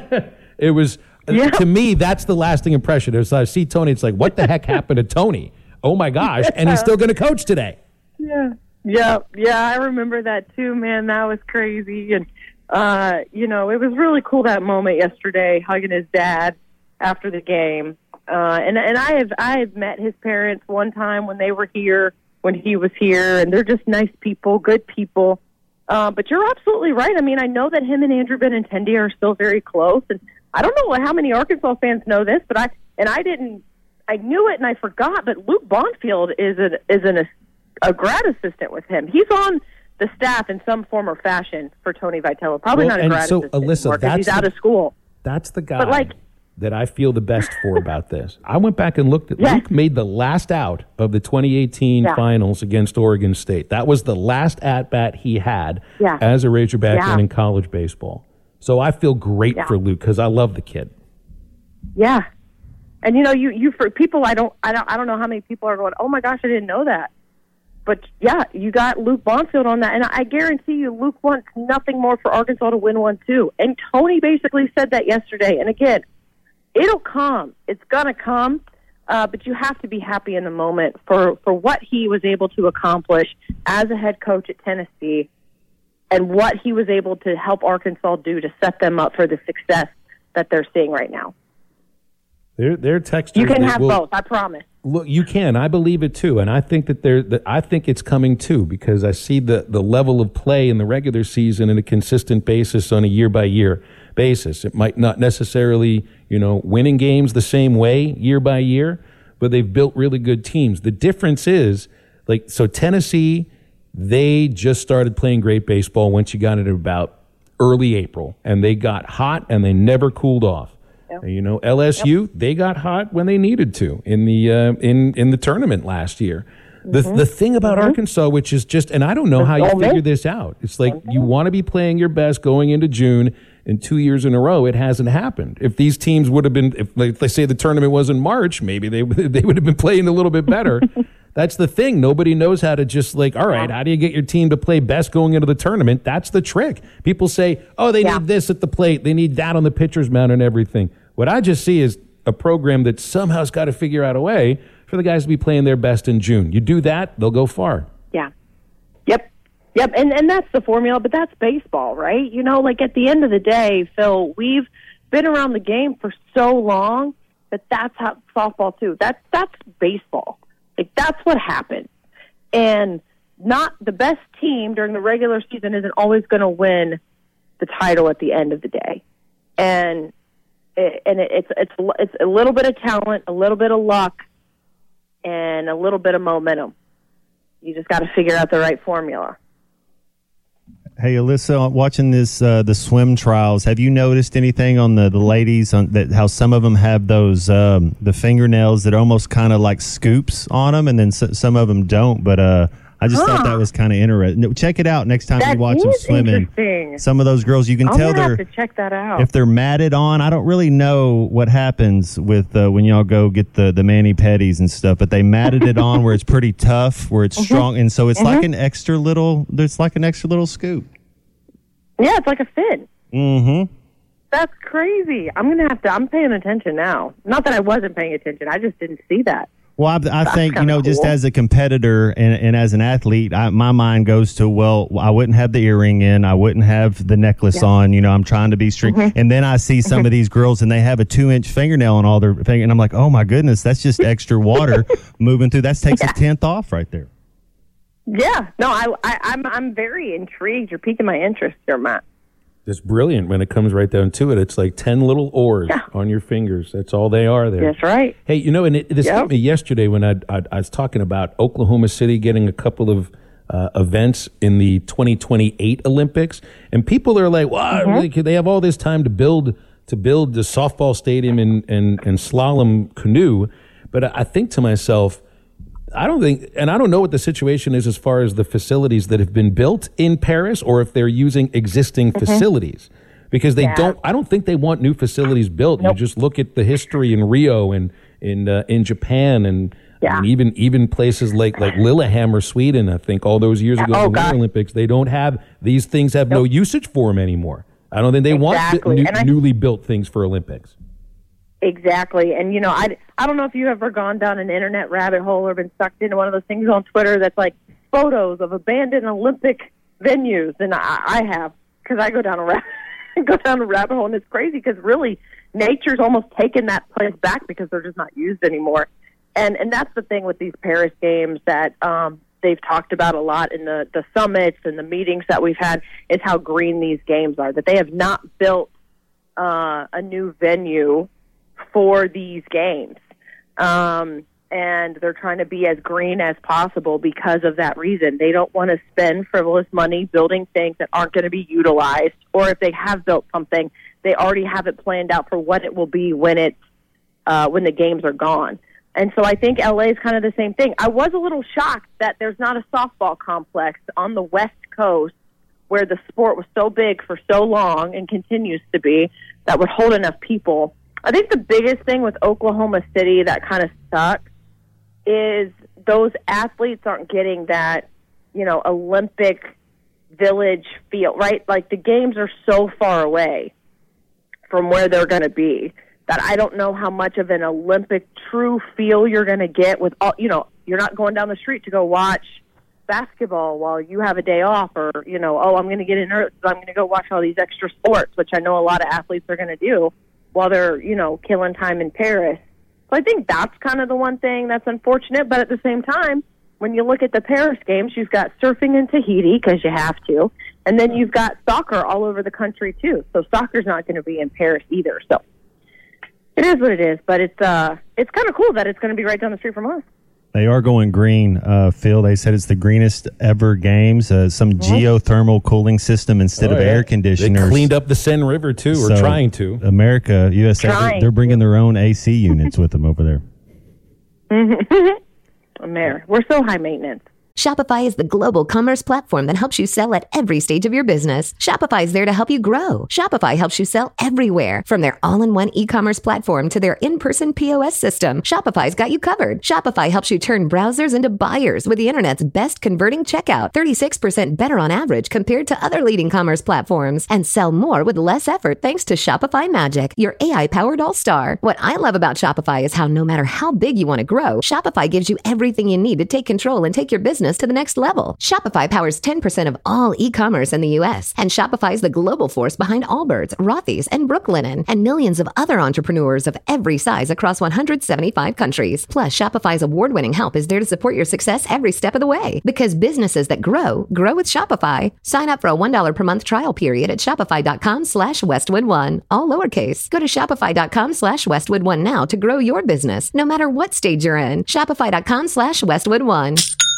it was yeah. to me. That's the lasting impression. As I see Tony, it's like, what the heck happened to Tony? Oh my gosh! And he's still going to coach today. Yeah, yeah, yeah. I remember that too, man. That was crazy, and uh, you know, it was really cool that moment yesterday, hugging his dad after the game. Uh, and and I have I have met his parents one time when they were here, when he was here, and they're just nice people, good people. Uh, but you're absolutely right. I mean, I know that him and Andrew Benintendi are still very close, and I don't know how many Arkansas fans know this, but I and I didn't. I knew it and I forgot, but Luke Bonfield is an is an a grad assistant with him. He's on the staff in some form or fashion for Tony Vitello. Probably well, not a grad so, assistant Alyssa, anymore because he's out the, of school. That's the guy but like, that I feel the best for about this. I went back and looked at yes. Luke made the last out of the twenty eighteen yeah. finals against Oregon State. That was the last at-bat he had yeah. as a Razorback yeah. and in college baseball. So I feel great yeah. for Luke because I love the kid. Yeah. And you know, you, you for people I don't I don't I don't know how many people are going, oh my gosh, I didn't know that. But yeah, you got Luke Bonfield on that, and I guarantee you, Luke wants nothing more for Arkansas to win one too. And Tony basically said that yesterday. And again, it'll come. It's gonna come. Uh, but you have to be happy in the moment for for what he was able to accomplish as a head coach at Tennessee, and what he was able to help Arkansas do to set them up for the success that they're seeing right now. They're, they're textures. You can have will, both, I promise. Look, you can. I believe it too, and I think that they're. That I think it's coming too because I see the the level of play in the regular season on a consistent basis on a year by year basis. It might not necessarily, you know, winning games the same way year by year, but they've built really good teams. The difference is, like, so Tennessee, they just started playing great baseball once you got into about early April, and they got hot and they never cooled off. You know, L S U, yep. they got hot when they needed to in the uh, in in the tournament last year. The mm-hmm. the thing about mm-hmm. Arkansas, which is just, and I don't know how you figure this out. It's like mm-hmm. you want to be playing your best going into June, and two years in a row, it hasn't happened. If these teams would have been, if like, let's say the tournament was in March, maybe they they would have been playing a little bit better. That's the thing. Nobody knows how to just like, all right, how do you get your team to play best going into the tournament? That's the trick. People say, oh, they yeah. need this at the plate. They need that on the pitcher's mound and everything. What I just see is a program that somehow has got to figure out a way for the guys to be playing their best in June. You do that, they'll go far. Yeah. Yep. Yep. And and that's the formula, but that's baseball, right? You know, like at the end of the day, Phil, we've been around the game for so long that that's how softball too. That's that's baseball. Like that's what happens. And not the best team during the regular season isn't always going to win the title at the end of the day. And it, and it, it's it's it's a little bit of talent, a little bit of luck, and a little bit of momentum. You just got to figure out the right formula. Hey, Alyssa, watching this uh, the swim trials, have you noticed anything on the, the ladies on that? How some of them have those um, the fingernails that are almost kind of like scoops on them, and then s- some of them don't. But uh, I just huh. thought that was kind of interesting. Check it out next time that you watch them swimming. Some of those girls, you can I'm tell gonna they're have to check that out. If they're matted on. I don't really know what happens with uh, when y'all go get the the mani pedis and stuff, but they matted it on where it's pretty tough, where it's mm-hmm. strong, and so it's mm-hmm. like an extra little. There's like an extra little scoop. Yeah, it's like a fin. Mm-hmm. That's crazy. I'm going to have to, I'm paying attention now. Not that I wasn't paying attention. I just didn't see that. Well, I, I think, you know, cool. just as a competitor and, and as an athlete, I, my mind goes to, well, I wouldn't have the earring in. I wouldn't have the necklace yeah. on. You know, I'm trying to be strict. Mm-hmm. And then I see some mm-hmm. of these girls and they have a two-inch fingernail on all their finger. And I'm like, oh, my goodness, that's just extra water moving through. That takes yeah. a tenth off right there. Yeah, no, I, I, I'm I'm very intrigued. You're piquing my interest here, Matt. It's brilliant when it comes right down to it. It's like ten little oars yeah. on your fingers. That's all they are there. That's right. Hey, you know, and it, this yep. hit me yesterday when I, I I was talking about Oklahoma City getting a couple of uh, events in the twenty twenty-eight Olympics, and people are like, "Wow, mm-hmm. they have all this time to build to build the softball stadium and and and slalom canoe," but I think to myself, I don't think, and I don't know what the situation is as far as the facilities that have been built in Paris or if they're using existing mm-hmm. facilities, because they yeah. don't, I don't think they want new facilities built. Nope. You just look at the history in Rio and in, uh, in Japan and yeah. I mean, even, even places like, like Lillehammer, Sweden, I think all those years yeah. ago oh, in the Winter Olympics, they don't have, these things have nope. no usage for them anymore. I don't think they exactly. want new, I, newly built things for Olympics. Exactly. And, you know, I, I don't know if you've ever gone down an internet rabbit hole or been sucked into one of those things on Twitter that's like photos of abandoned Olympic venues. And I, I have, because I go down a rabbit, go down a rabbit hole, and it's crazy because really nature's almost taken that place back because they're just not used anymore. And and that's the thing with these Paris games that um, they've talked about a lot in the, the summits and the meetings that we've had is how green these games are, that they have not built uh, a new venue for these games. Um, and they're trying to be as green as possible because of that reason. They don't want to spend frivolous money building things that aren't going to be utilized, or if they have built something, they already have it planned out for what it will be when it's, uh, when the games are gone. And so I think L A is kind of the same thing. I was a little shocked that there's not a softball complex on the West Coast where the sport was so big for so long and continues to be that would hold enough people. I think the biggest thing with Oklahoma City that kind of sucks is those athletes aren't getting that, you know, Olympic village feel, right? Like the games are so far away from where they're going to be that I don't know how much of an Olympic true feel you're going to get with all, you know, you're not going down the street to go watch basketball while you have a day off, or, you know, oh, I'm going to get in early, so I'm going to go watch all these extra sports, which I know a lot of athletes are going to do while they're, you know, killing time in Paris. So I think that's kind of the one thing that's unfortunate. But at the same time, when you look at the Paris games, you've got surfing in Tahiti because you have to, and then you've got soccer all over the country too. So soccer's not going to be in Paris either. So it is what it is. But it's uh, it's kind of cool that it's going to be right down the street from us. They are going green, uh, Phil. They said it's the greenest ever games. Uh, some mm-hmm. geothermal cooling system instead oh, of yeah. air conditioners. They cleaned up the Seine River, too, so or trying to. America, U S A, they're, they're bringing their own A C units with them over there. America, we're so high maintenance. Shopify is the global commerce platform that helps you sell at every stage of your business. Shopify is there to help you grow. Shopify helps you sell everywhere, from their all-in-one e-commerce platform to their in-person P O S system. Shopify's got you covered. Shopify helps you turn browsers into buyers with the internet's best converting checkout, thirty-six percent better on average compared to other leading commerce platforms, and sell more with less effort thanks to Shopify Magic, your A I-powered all-star. What I love about Shopify is how no matter how big you want to grow, Shopify gives you everything you need to take control and take your business business to the next level. Shopify powers ten percent of all e-commerce in the U S, and Shopify is the global force behind Allbirds, Rothy's, and Brooklinen, and millions of other entrepreneurs of every size across one hundred seventy-five countries. Plus, Shopify's award-winning help is there to support your success every step of the way. Because businesses that grow, grow with Shopify. Sign up for a one dollar per month trial period at shopify.com slash Westwood One. All lowercase. Go to shopify.com slash Westwood One now to grow your business, no matter what stage you're in. Shopify.com slash Westwood One.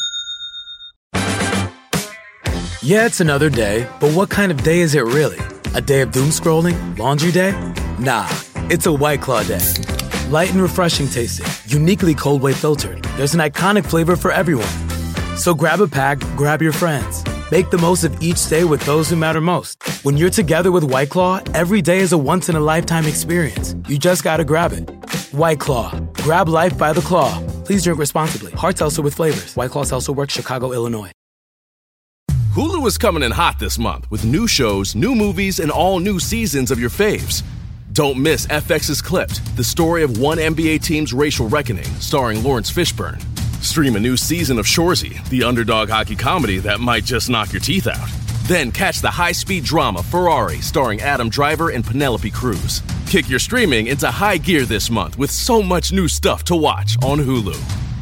Yeah, it's another day, but what kind of day is it really? A day of doom scrolling? Laundry day? Nah, it's a White Claw day. Light and refreshing tasting, uniquely cold way filtered. There's an iconic flavor for everyone. So grab a pack, grab your friends. Make the most of each day with those who matter most. When you're together with White Claw, every day is a once-in-a-lifetime experience. You just gotta grab it. White Claw. Grab life by the claw. Please drink responsibly. Hard seltzer with flavors. White Claw Seltzer Works, Chicago, Illinois. Hulu is coming in hot this month with new shows, new movies, and all new seasons of your faves. Don't miss F X's Clipped, the story of one N B A team's racial reckoning, starring Lawrence Fishburne. Stream a new season of Shoresy, the underdog hockey comedy that might just knock your teeth out. Then catch the high-speed drama Ferrari, starring Adam Driver and Penelope Cruz. Kick your streaming into high gear this month with so much new stuff to watch on Hulu.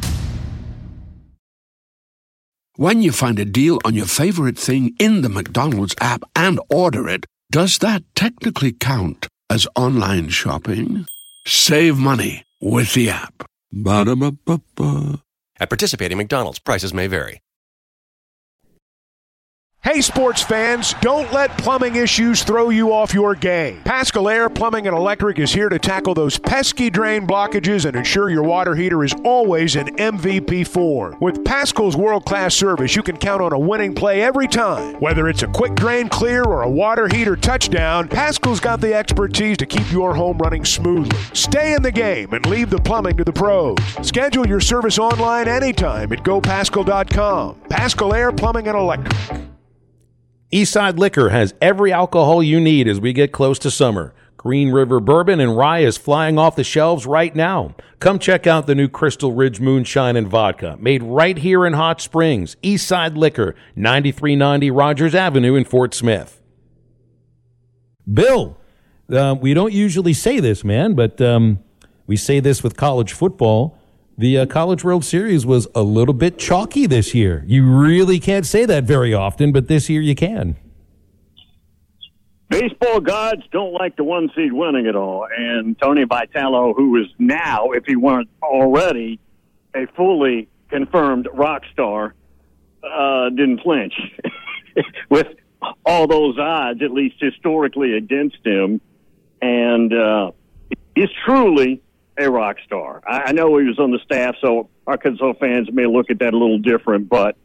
When you find a deal on your favorite thing in the McDonald's app and order it, does that technically count as online shopping? Save money with the app. Ba-da-ba-ba-ba. At participating McDonald's, prices may vary. Hey sports fans, don't let plumbing issues throw you off your game. Paschal Air Plumbing and Electric is here to tackle those pesky drain blockages and ensure your water heater is always in M V P form. With Paschal's world-class service, you can count on a winning play every time. Whether it's a quick drain clear or a water heater touchdown, Paschal's got the expertise to keep your home running smoothly. Stay in the game and leave the plumbing to the pros. Schedule your service online anytime at go paschal dot com. Paschal Air Plumbing and Electric. Eastside Liquor has every alcohol you need as we get close to summer. Green River Bourbon and Rye is flying off the shelves right now. Come check out the new Crystal Ridge Moonshine and Vodka, made right here in Hot Springs. Eastside Liquor, ninety-three ninety Rogers Avenue in Fort Smith. Bill, uh, we don't usually say this, man, but um, we say this with college football. The uh, College World Series was a little bit chalky this year. You really can't say that very often, but this year you can. Baseball gods don't like the one seed winning at all. And Tony Vitello, who is now, if he weren't already, a fully confirmed rock star, uh, didn't flinch. With all those odds, at least historically, against him. And uh, he's truly a rock star. I know he was on the staff, so Arkansas fans may look at that a little different, but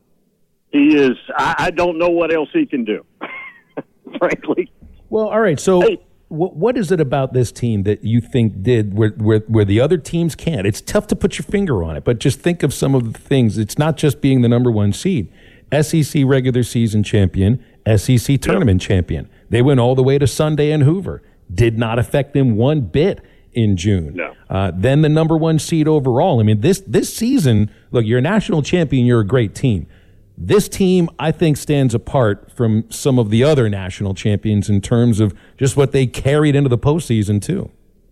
he is, I, I don't know what else he can do, frankly. Well, all right, so hey, what, what is it about this team that you think did where, where, where the other teams can't? It's tough to put your finger on it, but just think of some of the things. It's not just being the number one seed. S E C regular season champion, S E C tournament yep. champion. They went all the way to Sunday in Hoover. Did not affect them one bit in June. No. Uh, then the number one seed overall. I mean, this this season, look, you're a national champion, you're a great team. This team, I think, stands apart from some of the other national champions in terms of just what they carried into the postseason, too.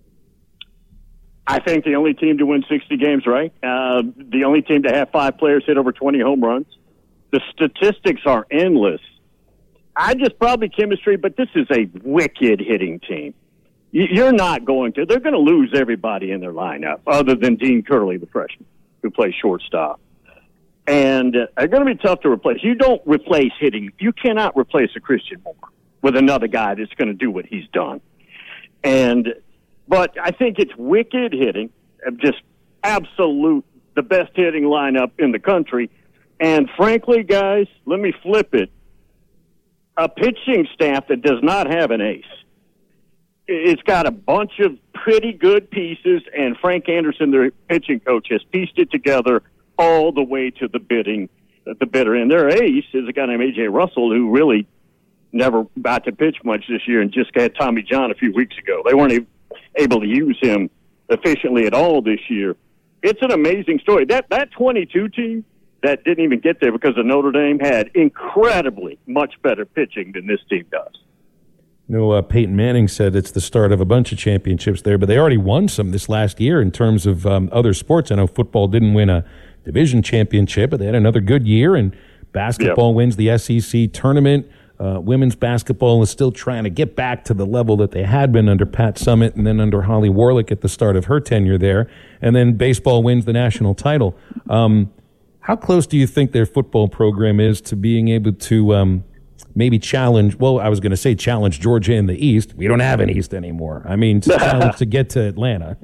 I think the only team to win sixty games, right? Uh, the only team to have five players hit over twenty home runs. The statistics are endless. I just probably chemistry, but this is a wicked hitting team. You're not going to. They're going to lose everybody in their lineup other than Dean Curley, the freshman, who plays shortstop. And uh, they're going to be tough to replace. You don't replace hitting. You cannot replace a Christian Moore with another guy that's going to do what he's done. And but I think it's wicked hitting, just absolute, the best hitting lineup in the country. And frankly, guys, let me flip it. A pitching staff that does not have an ace. It's got a bunch of pretty good pieces, and Frank Anderson, their pitching coach, has pieced it together all the way to the bidding, the bitter end. Their ace is a guy named A J Russell, who really never got to pitch much this year and just had Tommy John a few weeks ago. They weren't able to use him efficiently at all this year. It's an amazing story. That that twenty-two team that didn't even get there because of Notre Dame had incredibly much better pitching than this team does. You know, uh, Peyton Manning said it's the start of a bunch of championships there, but they already won some this last year in terms of um, other sports. I know football didn't win a division championship, but they had another good year, and basketball yep. wins the S E C tournament. Uh, women's basketball is still trying to get back to the level that they had been under Pat Summitt and then under Holly Warlick at the start of her tenure there. And then baseball wins the national title. Um, how close do you think their football program is to being able to um, maybe challenge, well, I was going to say challenge Georgia in the East. We don't have an East anymore. I mean, to challenge to get to Atlanta.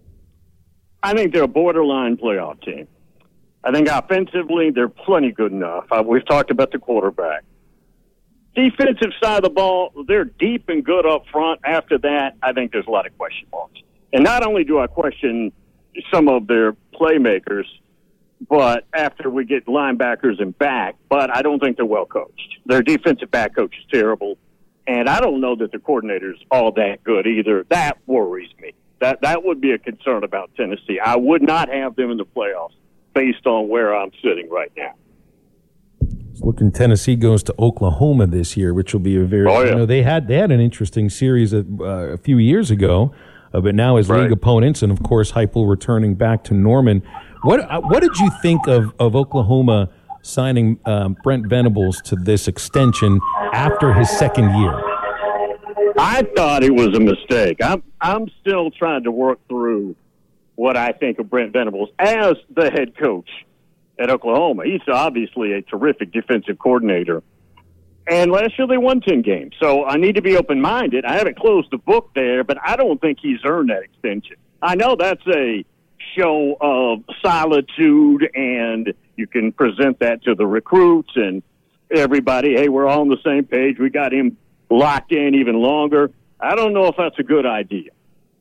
I think they're a borderline playoff team. I think offensively, they're plenty good enough. Uh, we've talked about the quarterback. Defensive side of the ball, they're deep and good up front. After that, I think there's a lot of question marks. And not only do I question some of their playmakers, but after we get linebackers and back, but I don't think they're well coached. Their defensive back coach is terrible, and I don't know that the coordinator's all that good either. That worries me. That that would be a concern about Tennessee. I would not have them in the playoffs based on where I'm sitting right now. Looking, Tennessee goes to Oklahoma this year, which will be a very. Oh, yeah. You know, they had they had an interesting series a, uh, a few years ago, uh, but now as right. league opponents, and of course Heupel returning back to Norman. What uh, what did you think of of Oklahoma signing um, Brent Venables to this extension after his second year? I thought it was a mistake. I'm I'm still trying to work through what I think of Brent Venables as the head coach at Oklahoma. He's obviously a terrific defensive coordinator. And last year they won ten games. So I need to be open-minded. I haven't closed the book there, but I don't think he's earned that extension. I know that's a show of solitude, and you can present that to the recruits and everybody. Hey, we're all on the same page. We got him locked in even longer. I don't know if that's a good idea.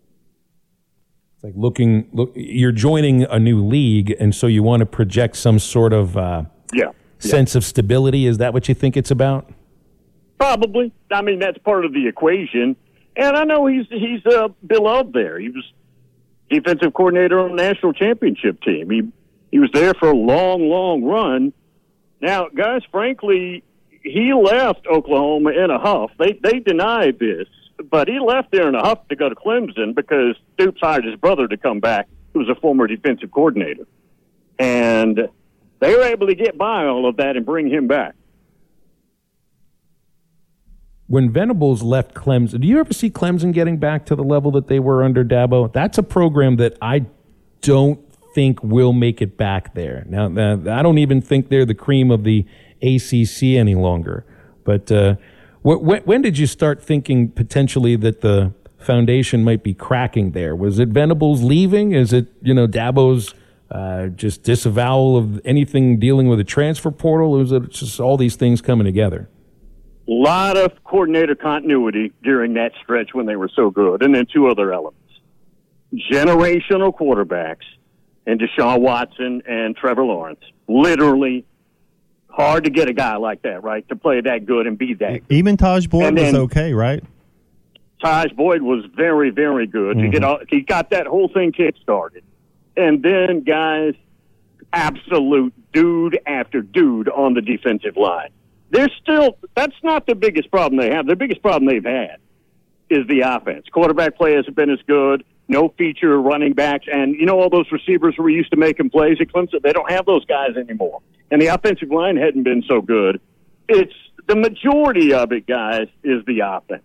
It's like looking, look, you're joining a new league, and so you want to project some sort of uh, yeah, sense yeah. of stability. Is that what you think it's about? Probably. I mean, that's part of the equation. And I know he's he's uh, beloved there. He was defensive coordinator on the national championship team. He he was there for a long, long run. Now, guys, frankly, he left Oklahoma in a huff. They they denied this. But he left there in a huff to go to Clemson because Stoops hired his brother to come back, who was a former defensive coordinator. And they were able to get by all of that and bring him back. When Venables left Clemson, do you ever see Clemson getting back to the level that they were under Dabo? That's a program that I don't think will make it back there. Now, I don't even think they're the cream of the A C C any longer. But uh, When, when did you start thinking potentially that the foundation might be cracking there? Was it Venables leaving? Is it, you know, Dabo's uh, just disavowal of anything dealing with the transfer portal? Or was it just all these things coming together? A lot of coordinator continuity during that stretch when they were so good. And then two other elements. Generational quarterbacks and Deshaun Watson and Trevor Lawrence. Literally hard to get a guy like that, right, to play that good and be that good. Even Taj Boyd was okay, right? Taj Boyd was very, very good. Mm-hmm. To get all, he got that whole thing kick-started. And then, guys, absolute dude after dude on the defensive line. They're still – that's not the biggest problem they have. The biggest problem they've had is the offense. Quarterback play hasn't been as good. No feature running backs. And, you know, all those receivers who were used to making plays at Clemson, they don't have those guys anymore. And the offensive line hadn't been so good. It's the majority of it, guys, is the offense.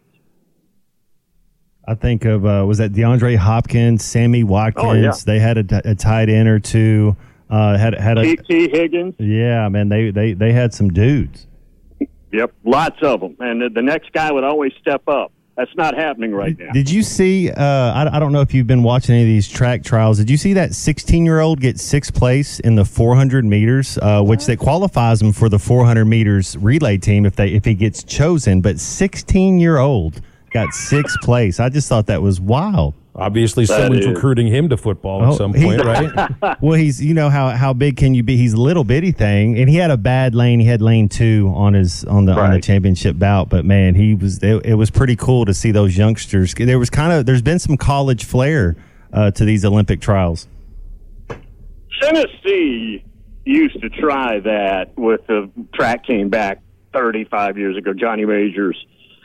I think of, uh, was that DeAndre Hopkins, Sammy Watkins? Oh, yeah. They had a, a tight end or two. Uh, had had a T T Higgins. Yeah, man, they, they, they had some dudes. Yep, lots of them. And the, the next guy would always step up. That's not happening right now. Did you see, uh, I, I don't know if you've been watching any of these track trials, did you see that sixteen-year-old get sixth place in the four hundred meters, uh, which that qualifies him for the four hundred meters relay team if they if he gets chosen, but sixteen-year-old got sixth place. I just thought that was wild. Obviously, that someone's is. recruiting him to football oh, at some point, right? Well, he's, you know, how how big can you be? He's a little bitty thing, and he had a bad lane. He had lane two on his on the right. on the championship bout, but man, he was. It, it was pretty cool to see those youngsters. There was kind of there's been some college flair uh, to these Olympic trials. Tennessee used to try that with the track team back thirty-five years ago, Johnny Majors.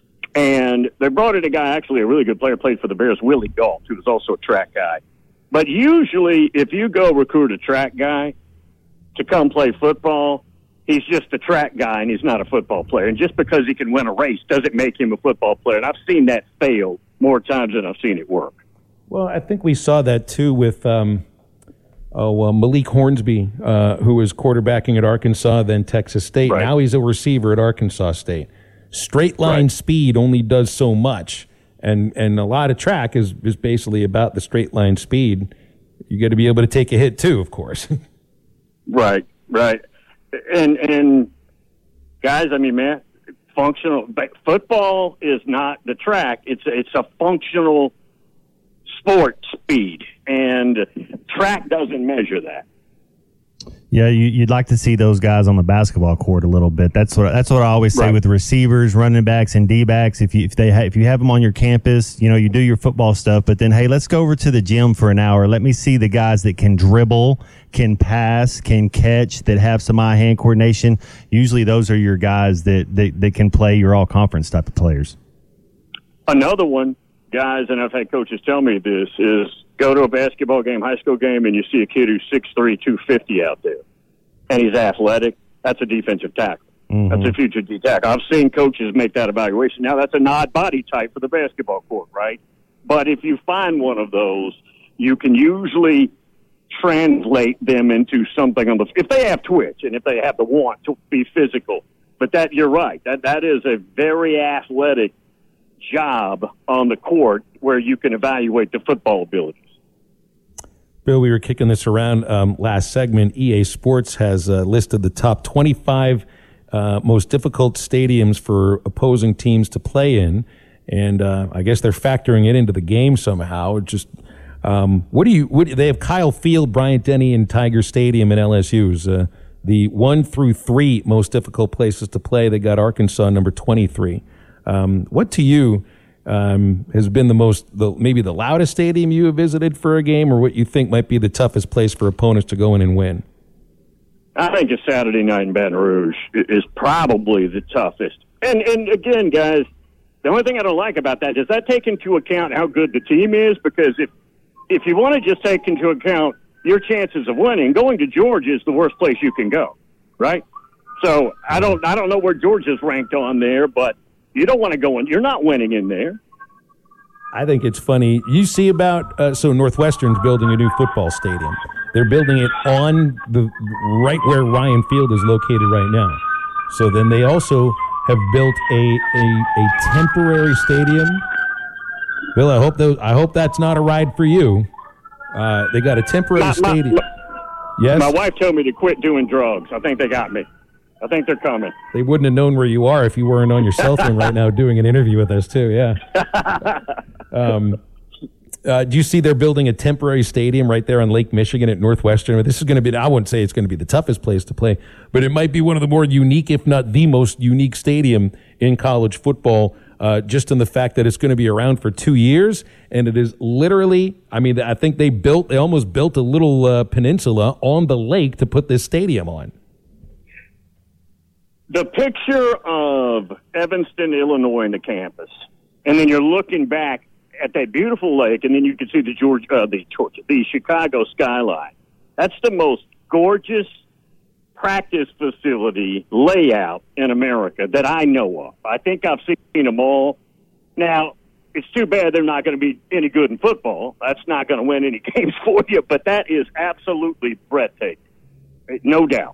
And they brought in a guy, actually a really good player, played for the Bears, Willie Gault, who was also a track guy. But usually if you go recruit a track guy to come play football, he's just a track guy and he's not a football player. And just because he can win a race doesn't make him a football player. And I've seen that fail more times than I've seen it work. Well, I think we saw that too with um, oh, uh, Malik Hornsby, uh, who was quarterbacking at Arkansas, then Texas State. Right. Now he's a receiver at Arkansas State. Straight line right. speed only does so much. And and a lot of track is, is basically about the straight line speed. You got to be able to take a hit too, of course. Right, right. And, and guys, I mean, man, functional. But football is not the track. It's, it's a functional sport speed. And track doesn't measure that. Yeah, you, you'd like to see those guys on the basketball court a little bit. That's what that's what I always say right. with receivers, running backs, and D-backs. If you if they ha- if you have them on your campus, you know you do your football stuff. But then, hey, let's go over to the gym for an hour. Let me see the guys that can dribble, can pass, can catch, that have some eye-hand coordination. Usually, those are your guys that that, that can play your all-conference type of players. Another one, guys, and I've had coaches tell me this is. Go to a basketball game, high school game, and you see a kid who's six three, two fifty out there, and he's athletic. That's a defensive tackle. Mm-hmm. That's a future D tackle. I've seen coaches make that evaluation. Now, that's an odd body type for the basketball court, right? But if you find one of those, you can usually translate them into something on the – if they have twitch and if they have the want to be physical. But that you're right. That That is a very athletic job on the court where you can evaluate the football abilities. Bill, we were kicking this around um, last segment. E A Sports has uh, listed the top twenty-five uh, most difficult stadiums for opposing teams to play in, and uh, I guess they're factoring it into the game somehow. Just um, what do you? What, they have Kyle Field, Bryant-Denny, and Tiger Stadium in L S U's. Uh, the one through three most difficult places to play. They got Arkansas number twenty-three. Um, what to you? Um, has been the most, the, maybe the loudest stadium you have visited for a game, or what you think might be the toughest place for opponents to go in and win? I think a Saturday night in Baton Rouge is probably the toughest. And and again, guys, the only thing I don't like about that, does that take into account how good the team is? Because if if you want to just take into account your chances of winning, going to Georgia is the worst place you can go, right? So I don't I don't know where Georgia's ranked on there, but you don't want to go in. You're not winning in there. I think it's funny. You see about, uh, so Northwestern's building a new football stadium. They're building it on the, right where Ryan Field is located right now. So then they also have built a, a, a temporary stadium. Bill, I hope those, I hope that's not a ride for you. Uh, they got a temporary my, stadium. My, my, yes? My wife told me to quit doing drugs. I think they got me. I think they're coming. They wouldn't have known where you are if you weren't on your cell phone right now doing an interview with us, too. Yeah. Um, uh, do you see they're building a temporary stadium right there on Lake Michigan at Northwestern? This is going to be, I wouldn't say it's going to be the toughest place to play, but it might be one of the more unique, if not the most unique stadium in college football, uh, just in the fact that it's going to be around for two years. And it is literally, I mean, I think they built, they almost built a little uh, peninsula on the lake to put this stadium on. The picture of Evanston, Illinois, in the campus, and then you're looking back at that beautiful lake, and then you can see the Georgia, uh, the Georgia, the Chicago skyline. That's the most gorgeous practice facility layout in America that I know of. I think I've seen them all. Now, it's too bad they're not going to be any good in football. That's not going to win any games for you, but that is absolutely breathtaking, no doubt.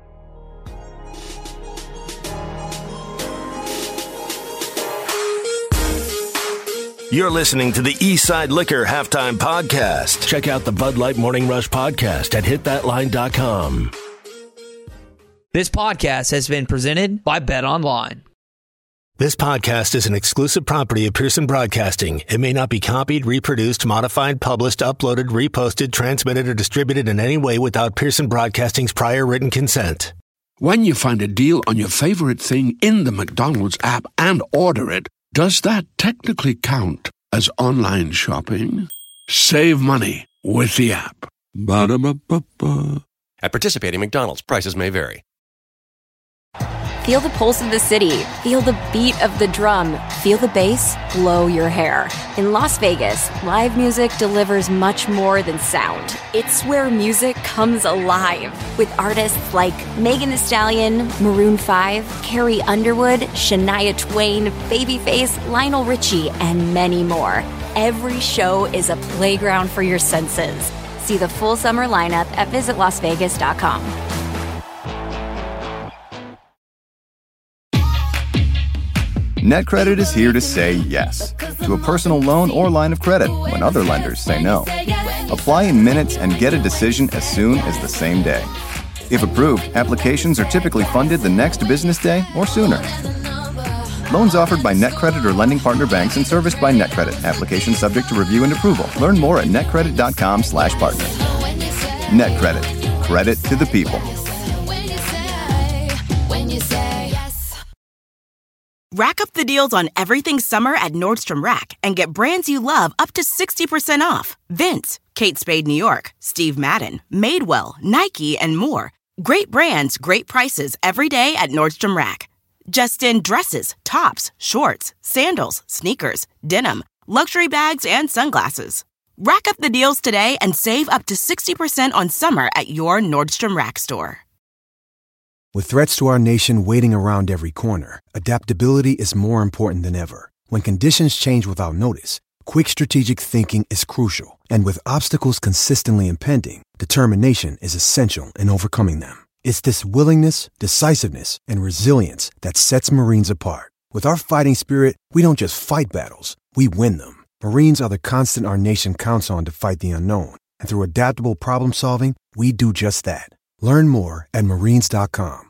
You're listening to the Eastside Liquor Halftime Podcast. Check out the Bud Light Morning Rush Podcast at hit that line dot com. This podcast has been presented by BetOnline. This podcast is an exclusive property of Pearson Broadcasting. It may not be copied, reproduced, modified, published, uploaded, reposted, transmitted, or distributed in any way without Pearson Broadcasting's prior written consent. When you find a deal on your favorite thing in the McDonald's app and order it, does that technically count as online shopping? Save money with the app. Ba-da-ba-ba-ba. At participating McDonald's, prices may vary. Feel the pulse of the city. Feel the beat of the drum. Feel the bass blow your hair. In Las Vegas, live music delivers much more than sound. It's where music comes alive with artists like Megan Thee Stallion, Maroon five, Carrie Underwood, Shania Twain, Babyface, Lionel Richie, and many more. Every show is a playground for your senses. See the full summer lineup at visit las vegas dot com. NetCredit is here to say yes to a personal loan or line of credit when other lenders say no. Apply in minutes and get a decision as soon as the same day. If approved, applications are typically funded the next business day or sooner. Loans offered by NetCredit or lending partner banks and serviced by NetCredit. Application subject to review and approval. Learn more at netcredit.com slash partner. NetCredit. Credit to the people. Rack up the deals on everything summer at Nordstrom Rack and get brands you love up to sixty percent off. Vince, Kate Spade New York, Steve Madden, Madewell, Nike, and more. Great brands, great prices every day at Nordstrom Rack. Just in dresses, tops, shorts, sandals, sneakers, denim, luxury bags, and sunglasses. Rack up the deals today and save up to sixty percent on summer at your Nordstrom Rack store. With threats to our nation waiting around every corner, adaptability is more important than ever. When conditions change without notice, quick strategic thinking is crucial. And with obstacles consistently impending, determination is essential in overcoming them. It's this willingness, decisiveness, and resilience that sets Marines apart. With our fighting spirit, we don't just fight battles, we win them. Marines are the constant our nation counts on to fight the unknown. And through adaptable problem solving, we do just that. Learn more at marines dot com.